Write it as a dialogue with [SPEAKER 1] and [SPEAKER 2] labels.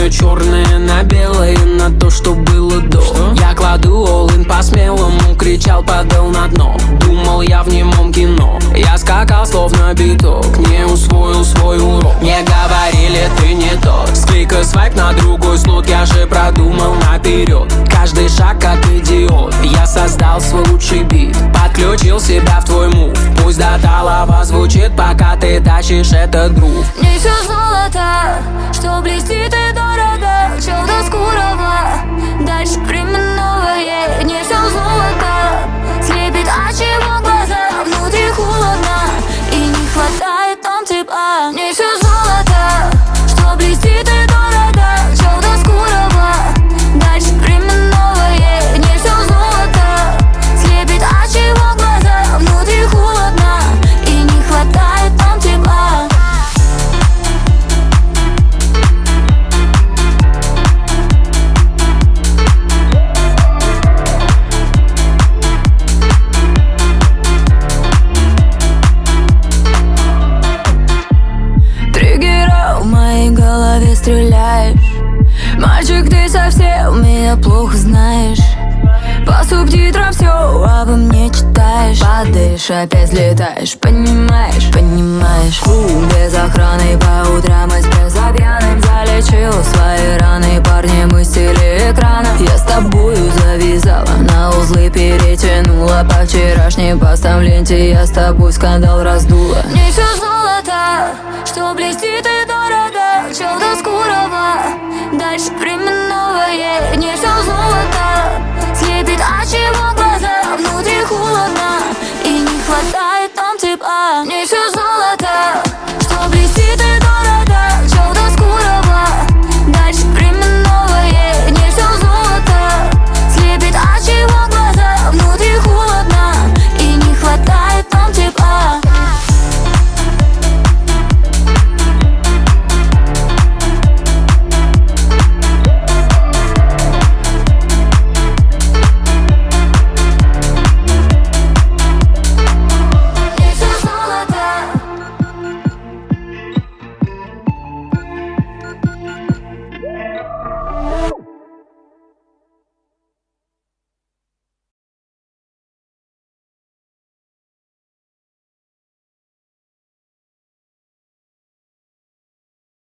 [SPEAKER 1] меняю черное на белое, на то, что было до. Я кладу all-in по-смелому, кричал, падал на дно. Думал я в немом кино, я скакал словно биток, не усвоил свой урок. Мне говорили, ты не тот, с клика свайп на другой слот. Я же продумал наперед, каждый шаг как идиот. Я создал свой лучший бит, подключил себя в твой мув. Пусть до талого звучит, пока ты тащишь этот грув.
[SPEAKER 2] Не все золото, что блестит и дорого, чё-то скурого, дальше временное. Не все золото, слепит от чего глаза, внутри холодно и не хватает там тепла. Не все золото, что блестит и дорого, чё-то скурого, дальше временное. Не все золото, слепит от чего глаза, внутри холодно и не хватает там тепла. Триггера в моей голове стреляешь. Мальчик, ты совсем меня плохо знаешь. По субтитрам все обо мне читаешь. Падаешь, опять взлетаешь, понимаешь, понимаешь. Без охраны по утрам эспрессо за пьяным залечил свои раны. Парни, мы с телеэкрана. Я с тобою завязала, на узлы перетянула. По вчерашней постам в ленте я с тобой скандал раздула. Не все золото, что блестит и дорого, чё-то скурого, дальше время.